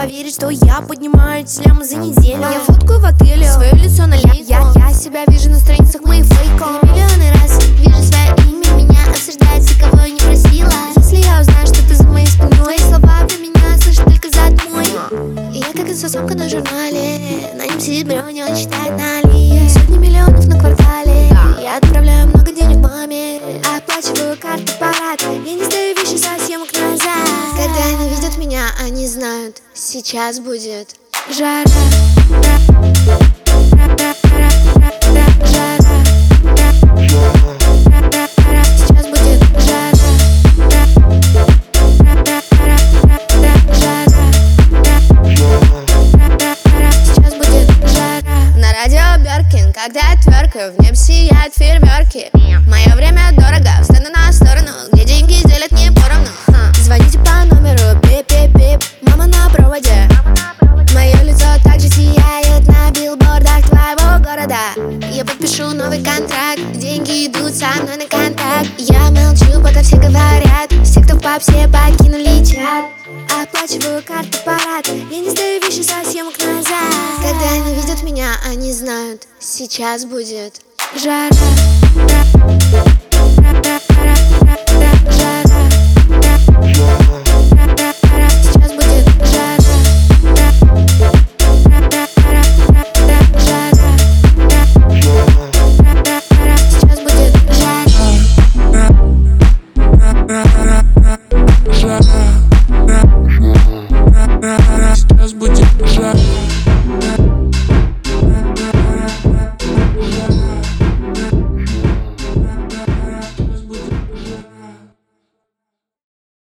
поверить, что я поднимаю эти лямы за неделю. Я фоткаю в отеле свое лицо на лейку. Я себя вижу на страницах моих фейков. Миллионы раз вижу свое имя, меня обсуждают все, кого я не просила. Если я узнаю, что ты за моей спиной, твои слова про меня слышат только за мой. И я как инстасамка на журнале, на нем сидит броня, он считает налие. Сотни миллионов на квартале. Я отправляю много денег маме, оплачиваю карты парад. Я не сдаю вещи со съемок назад. Когда они видят меня, они знают, сейчас будет жара. Сейчас будет жара. Сейчас будет жара. На радио Бёркин, когда я тверкаю, в небе сияют фейерверки. Мое время дорого, встану на сторону, где деньги делят не поровну. Звоните по номеру, бип-бип-бип, мама на проводе. Мое лицо также сияет на билбордах твоего города. Я подпишу новый контракт, деньги идут со мной на контакт. Я молчу, пока все говорят, все, кто в попсе, покинули чат. Оплачиваю карты парад, я не сдаю вещи со съемок назад. Когда они видят меня, они знают, сейчас будет жара.